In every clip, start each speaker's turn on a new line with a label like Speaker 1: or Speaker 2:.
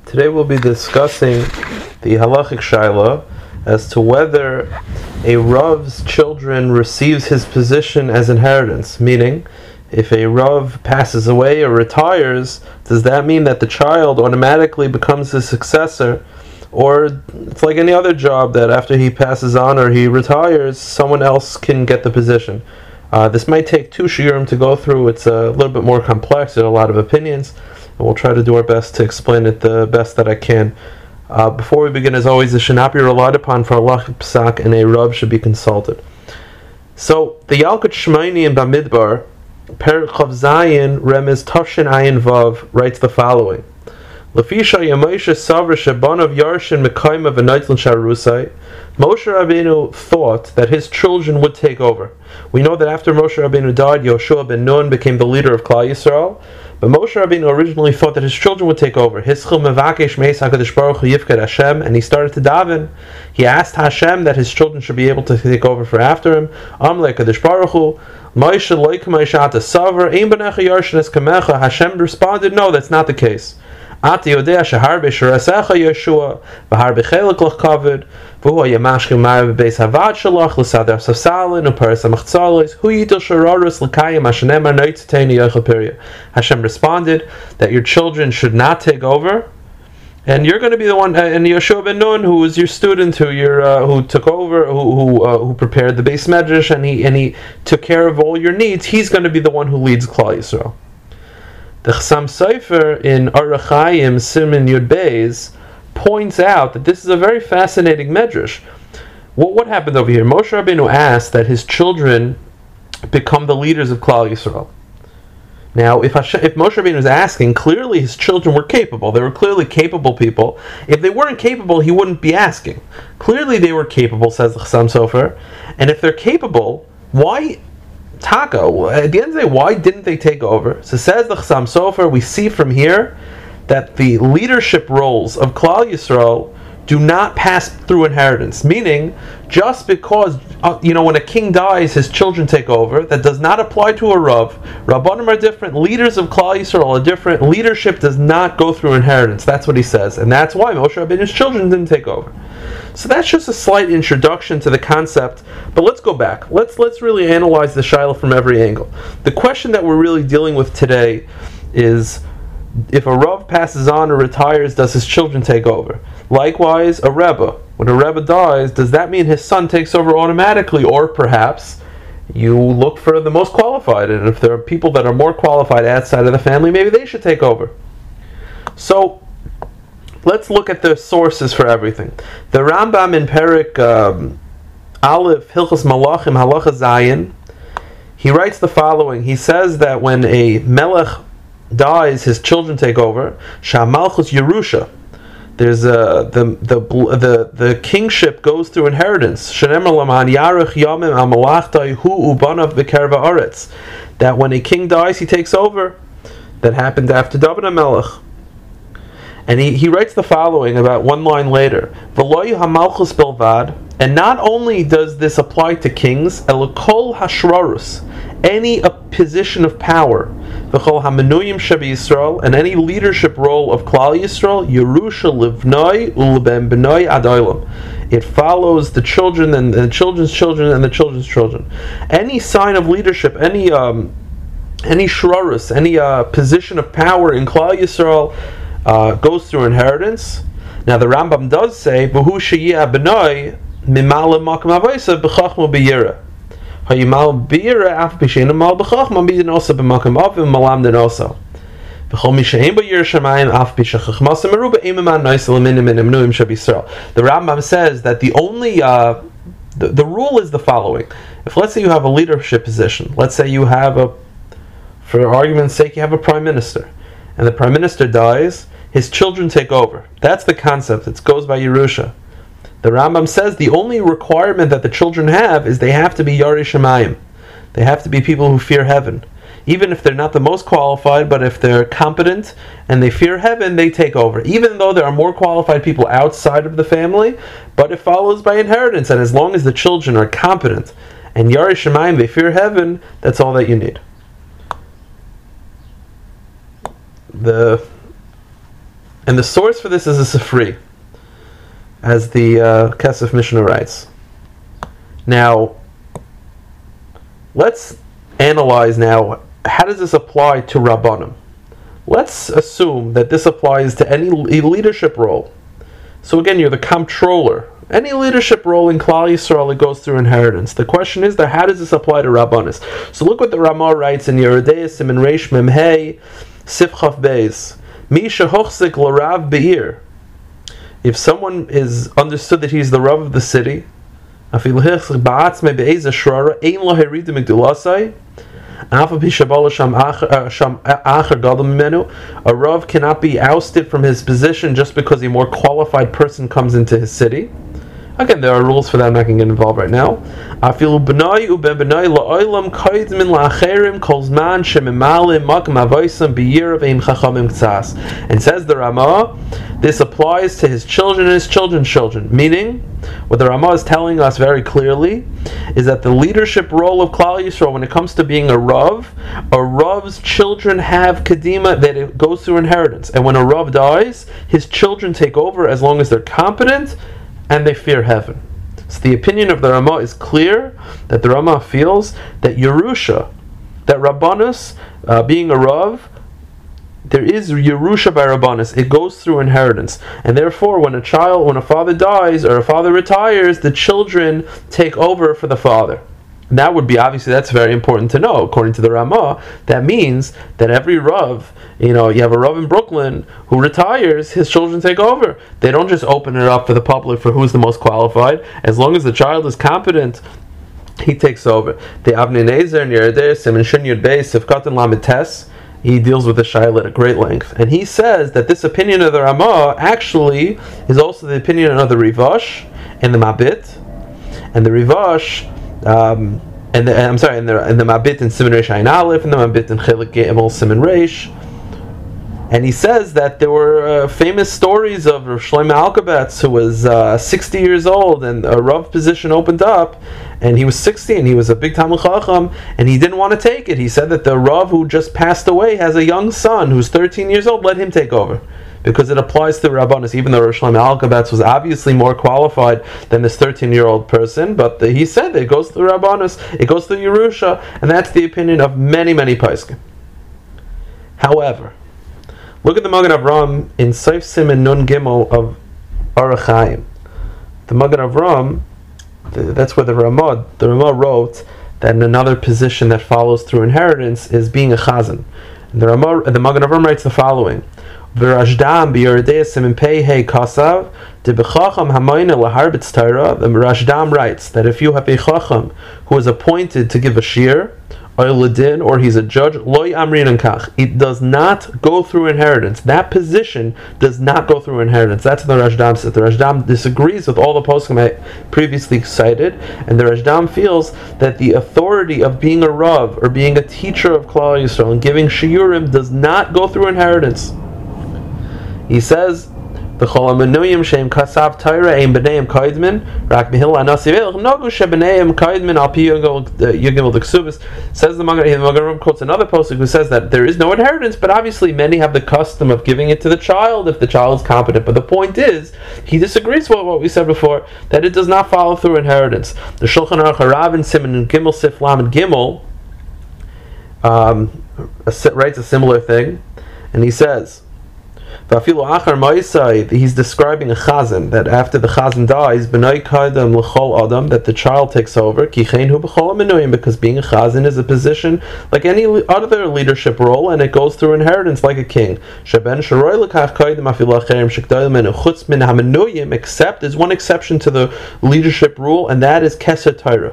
Speaker 1: Today we'll be discussing the halachic shaila as to whether a Rav's children receives his position as inheritance, meaning if a Rav passes away or retires, does that mean that the child automatically becomes his successor, or it's like any other job that after he passes on or he retires, someone else can get the position? This might take two shiurim to go through. It's a little bit more complex. There are a lot of opinions, and we'll try to do our best to explain it the best that I can. Before we begin, as always, it should not be relied upon for halachic psak, and a Rav should be consulted. So, the Yalkut Shmaini in Bamidbar, Perek Chav Zayin, Remez Tavshin Ayin Vav, writes the following: Lefisha Yamoshe Savra Shebanav Yarshin Mekayma V'Naitlin Sharusai. Moshe Rabbeinu thought that his children would take over. We know that after Moshe Rabbeinu died, Yoshua ben Nun became the leader of Klal Yisrael. But Moshe Rabbeinu originally thought that his children would take over. Hischil mevakesh meis HaKadosh Baruch Hu yifked Hashem, and he started to daven. He asked Hashem that his children should be able to take over for after him. Amle HaKadosh Baruch Hu, Moshe loik ma'ishata savar, ein banecha yarshin es kamecha. Hashem responded, no, that's not the case. Ati yodea shehar b'shirasecha Yeshua, v'har b'chelik lach kavod, v'hu hayamashkim ma'ar b'beis havad shalach, l'sadar sasalin, u'paras ha'machzalis, hu yitil shararus l'kayim ha'shanemar noitzeteni yochel pirya. Hashem responded that your children should not take over, and you're going to be the one. And Yoshua ben Nun, who was your student, who took over, who prepared the Beis Medrash, and he took care of all your needs. He's going to be the one who leads Klal Yisrael. The Chassam Sofer in Orach Chaim Siman Yud Beis points out that this is a very fascinating medrash. What happened over here? Moshe Rabbeinu asked that his children become the leaders of Klal Yisrael. Now, if Moshe Rabbeinu is asking, clearly his children were capable. They were clearly capable people. If they weren't capable, he wouldn't be asking. Clearly they were capable, says the Chassam Sofer. And if they're capable, why... Taka, at the end of the day, why didn't they take over? So says the Chassam Sofer, we see from here that the leadership roles of Klal Yisrael do not pass through inheritance. Meaning, just because, when a king dies, his children take over, that does not apply to a Rav. Rabbanim are different, leaders of Klal Yisrael are different, leadership does not go through inheritance. That's what he says. And that's why Moshe Rabbeinu's children didn't take over. So that's just a slight introduction to the concept, but let's go back. Let's really analyze the Shaila from every angle. The question that we're really dealing with today is, if a Rav passes on or retires, does his children take over? Likewise, a Rebbe. When a Rebbe dies, does that mean his son takes over automatically? Or perhaps you look for the most qualified, and if there are people that are more qualified outside of the family, maybe they should take over. So, let's look at the sources for everything. The Rambam in Perek Aleph, Hilchos Malachim, Halacha Zayin, he writes the following. He says that when a Melech dies, his children take over. Shamalchus Yerusha. There's the kingship goes through inheritance. Shenemar Laman Yarech Yamim Amalachtai Hu Ubanav Bekerva Aretz. That when a king dies, he takes over. That happened after David HaMelech. And he writes the following about one line later. V'loyu hamalchus belvad. And not only does this apply to kings, elokol hashrarus, any position of power, v'chol hamenuyim shebi Yisrael, and any leadership role of Klal Yisrael, Yerusha livnoi uleben benoi adoilam. It follows the children and the children's children and the children's children. Any sign of leadership, any shrarus, any position of power in Klal Yisrael goes through inheritance. Now the Rambam does say, "V'hu sheyeh benoi mimala makam avaysa b'chachma b'yira." Hayimal b'yira af b'sheina mal b'chachma b'yin also b'makam avim malam den also. V'chol mishein b'yira shamayim af b'shachachmasa meruba imaman noisel minim minimnuim shabisrael. The Rambam says that the only the rule is the following: if let's say you have a leadership position, let's say you have for argument's sake, you have a prime minister, and the prime minister dies, his children take over. That's the concept. It goes by Yerusha. The Rambam says the only requirement that the children have is they have to be Yarei Shamayim. They have to be people who fear heaven. Even if they're not the most qualified, but if they're competent and they fear heaven, they take over. Even though there are more qualified people outside of the family, but it follows by inheritance. And as long as the children are competent and Yarei Shamayim, they fear heaven, that's all that you need. And the source for this is a Sifri, as the Kesef Mishnah writes. Now, let's analyze now, how does this apply to Rabbanim? Let's assume that this applies to any leadership role. So again, you're the comptroller. Any leadership role in Klal Yisrael, it goes through inheritance. The question is, how does this apply to Rabbanis? So look what the Ramah writes in Yeridei Siman Reish Mem Hey Sif Chaf Beis. Mi shehochzik l'Rav Be'ir. If someone is understood that he's the Rav of the city, a Rav cannot be ousted from his position just because a more qualified person comes into his city. Again, there are rules for that. I'm not going to get involved right now. And says the Ramah, this applies to his children and his children's children. Meaning, what the Ramah is telling us very clearly is that the leadership role of Klal Yisrael, when it comes to being a Rav's children have Kedima, that it goes through inheritance. And when a Rav dies, his children take over as long as they're competent and they fear heaven. So the opinion of the Ramah is clear, that the Ramah feels that Yerusha, that Rabbanus, being a Rav, there is Yerusha by Rabbanus. It goes through inheritance. And therefore, when a father dies or a father retires, the children take over for the father. And that would be, obviously, that's very important to know. According to the Ramah, that means that every Rav, you have a Rav in Brooklyn who retires, his children take over. They don't just open it up for the public for who's the most qualified. As long as the child is competent, he takes over. The Avnei Nezer in Yeridei Siman Shin Yud Beis Sifkat and Lamed Tes, he deals with the Shaila at great length. And he says that this opinion of the Ramah actually is also the opinion of the Rivash and the Mabit. And the Rivash, and the Mabit in Siman Reish Ayin Aleph, and the Mabit in Chelik Gimel Siman Reish. And he says that there were famous stories of Rav Shlomo Alkabetz, who was 60 years old, and a Rav position opened up, and he was 60, and he was a big Talmid Chacham, and he didn't want to take it. He said that the Rav who just passed away has a young son who's 13 years old, let him take over. Because it applies to Rabbanus, even though Rav Shlomo Alkabetz was obviously more qualified than this 13-year-old person, but he said that it goes through Rabbanus, it goes through Yerusha, and that's the opinion of many, many Paiskim. However, look at the Magen Avraham in Seif Siman Nun Gimel of Orach Chaim. The Magen Avraham, that's where the Ramah wrote that in another position that follows through inheritance is being a chazan. And the Magen Avraham writes the following: V'Rashdam b'Yeridei Siman Pei Hey Kasav de b'Chacham Hamayna laharbitz Torah. The Rashdam writes that if you have a Chacham who is appointed to give a shir, or he's a judge, it does not go through inheritance. That position does not go through inheritance. That's what the Rashdam says. The Rashdam disagrees with all the poskim I previously cited, and the Rashdam feels that the authority of being a Rav or being a teacher of Klal Yisrael and giving shiurim does not go through inheritance. He says, the Cholamanuyim Shem Kasav Torah Ein B'neim Kaidmin Rak Mihil Anasi Ve'el Nogu Shebeneim Kaidmin Al Pi Yugimel D'Ksubis. Says the Magen quotes another posuk who says that there is no inheritance, but obviously many have the custom of giving it to the child if the child is competent. But the point is, he disagrees with what we said before, that it does not follow through inheritance. The Shulchan Aruch Harav in Siman Gimel Sif Lamed Gimel writes a similar thing, and he says, he's describing a chazan, that after the chazan dies, that the child takes over, because being a chazan is a position like any other leadership role, and it goes through inheritance like a king. Except there's one exception to the leadership rule, and that is Keser Torah.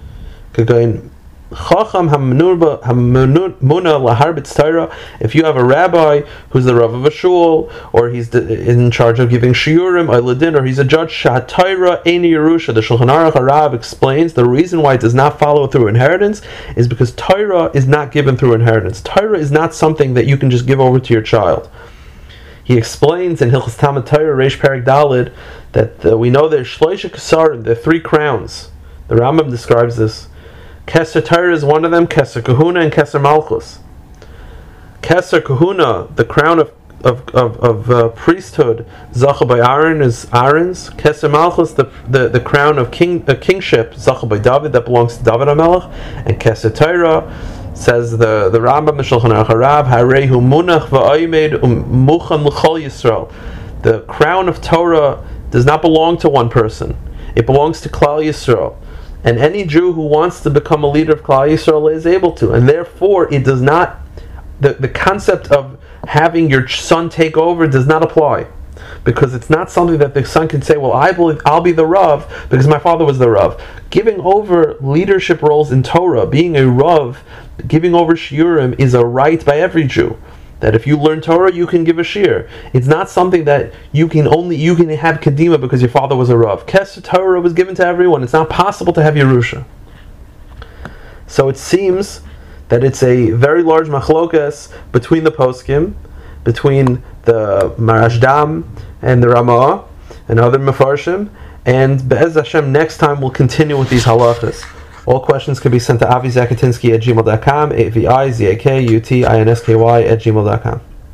Speaker 1: Chacham Hamuna Laharbitz Torah. If you have a rabbi who's the Rav of a shul, or he's in charge of giving shiurim, or he's a judge, Shat Torah Ein Yerusha. The Shulchan Aruch Harav explains the reason why it does not follow through inheritance is because Torah is not given through inheritance. Torah is not something that you can just give over to your child. He explains in Hilchos Talmud Torah Reish Perek Daled that we know there's Shloisha Kesarim, there are 3 crowns. The Rambam describes this. Keser Torah is one of them, Keser Kahuna and Keser Malchus. Keser Kahuna, the crown of priesthood zacha by Aaron is Aaron's. Keser Malchus, the crown of kingship, zacha by David, that belongs to David HaMelech. And Keser Torah, says the Rambam Shulchan Aruch Harav, Harehu munach va'aymed muchan l'chol Yisrael. The crown of Torah does not belong to one person; it belongs to Klal Yisrael. And any Jew who wants to become a leader of Klal Yisrael is able to, and therefore it does not. The concept of having your son take over does not apply, because it's not something that the son can say, well, I believe I'll be the Rav because my father was the Rav. Giving over leadership roles in Torah, being a Rav, giving over shiurim is a right by every Jew. That if you learn Torah, you can give a shiur. It's not something that you can have kedima because your father was a Rav. Keser Torah was given to everyone. It's not possible to have Yerusha. So it seems that it's a very large machlokas between the poskim, between the Marashdam and the Ramah and other Mefarshim, and Be'ez Hashem next time we'll continue with these halachas. All questions can be sent to avizakatinsky@gmail.com, avizakutinsky@gmail.com.